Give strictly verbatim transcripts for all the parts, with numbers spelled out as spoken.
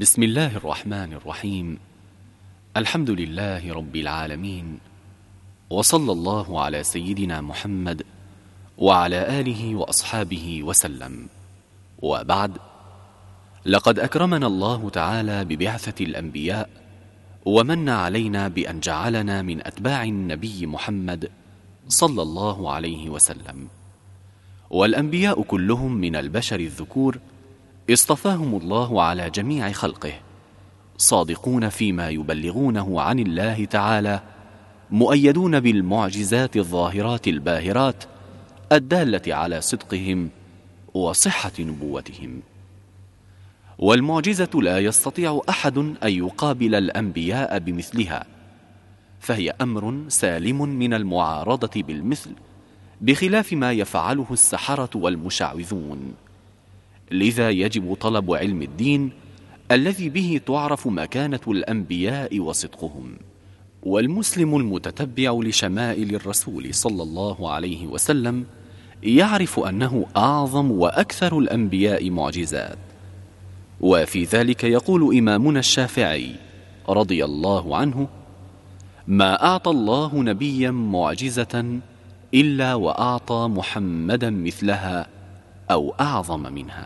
بسم الله الرحمن الرحيم. الحمد لله رب العالمين، وصلى الله على سيدنا محمد وعلى آله وأصحابه وسلم، وبعد. لقد أكرمنا الله تعالى ببعثة الأنبياء، ومن علينا بأن جعلنا من أتباع النبي محمد صلى الله عليه وسلم. والأنبياء كلهم من البشر الذكور اصطفاهم الله على جميع خلقه، صادقون فيما يبلغونه عن الله تعالى، مؤيدون بالمعجزات الظاهرات الباهرات الدالة على صدقهم وصحة نبوتهم. والمعجزة لا يستطيع أحد أن يقابل الأنبياء بمثلها، فهي أمر سالم من المعارضة بالمثل، بخلاف ما يفعله السحرة والمشعوذون. لذا يجب طلب علم الدين الذي به تعرف مكانة الأنبياء وصدقهم. والمسلم المتتبع لشمائل الرسول صلى الله عليه وسلم يعرف أنه أعظم وأكثر الأنبياء معجزات. وفي ذلك يقول إمامنا الشافعي رضي الله عنه: ما أعطى الله نبيا معجزة إلا وأعطى محمدا مثلها أو أعظم منها.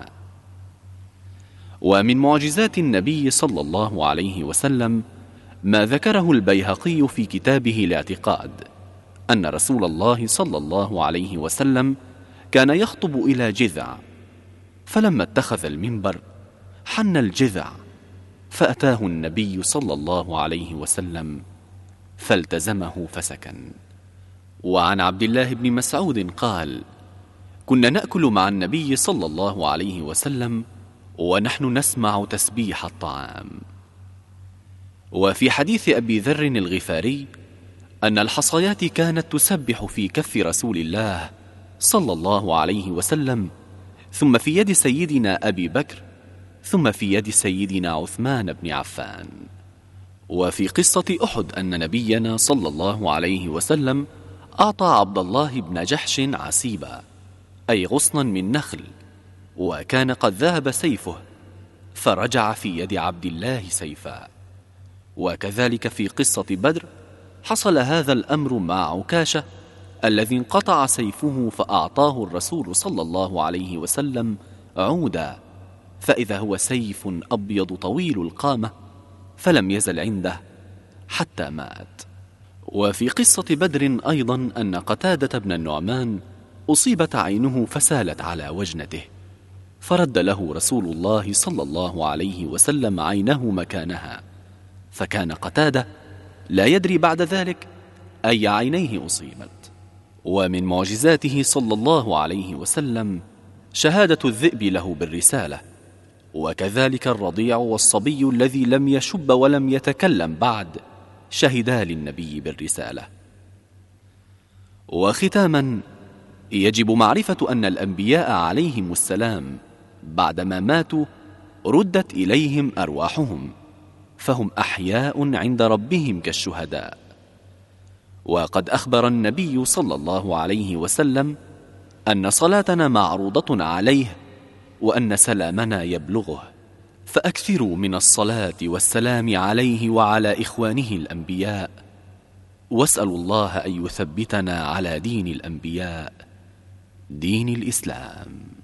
ومن معجزات النبي صلى الله عليه وسلم ما ذكره البيهقي في كتابه الاعتقاد، أن رسول الله صلى الله عليه وسلم كان يخطب إلى جذع، فلما اتخذ المنبر حن الجذع، فأتاه النبي صلى الله عليه وسلم فالتزمه فسكن. وعن عبد الله بن مسعود قال: كنا نأكل مع النبي صلى الله عليه وسلم ونحن نسمع تسبيح الطعام. وفي حديث أبي ذر الغفاري أن الحصيات كانت تسبح في كف رسول الله صلى الله عليه وسلم، ثم في يد سيدنا أبي بكر، ثم في يد سيدنا عثمان بن عفان. وفي قصة أحد أن نبينا صلى الله عليه وسلم أعطى عبد الله بن جحش عسيبا، أي غصنا من نخل، وكان قد ذهب سيفه، فرجع في يد عبد الله سيفا. وكذلك في قصة بدر حصل هذا الأمر مع عكاشة الذي انقطع سيفه، فأعطاه الرسول صلى الله عليه وسلم عودا، فإذا هو سيف أبيض طويل القامة، فلم يزل عنده حتى مات. وفي قصة بدر أيضا أن قتادة بن النعمان أصيبت عينه فسالت على وجنته، فرد له رسول الله صلى الله عليه وسلم عينه مكانها، فكان قتادة لا يدري بعد ذلك أي عينيه أصيبت. ومن معجزاته صلى الله عليه وسلم شهادة الذئب له بالرسالة، وكذلك الرضيع والصبي الذي لم يشب ولم يتكلم بعد شهدا للنبي بالرسالة. وختاما، يجب معرفة أن الأنبياء عليهم السلام بعدما ماتوا ردت إليهم أرواحهم، فهم أحياء عند ربهم كالشهداء. وقد أخبر النبي صلى الله عليه وسلم أن صلاتنا معروضة عليه، وأن سلامنا يبلغه، فأكثروا من الصلاة والسلام عليه وعلى إخوانه الأنبياء، واسألوا الله أن يثبتنا على دين الأنبياء، دين الإسلام.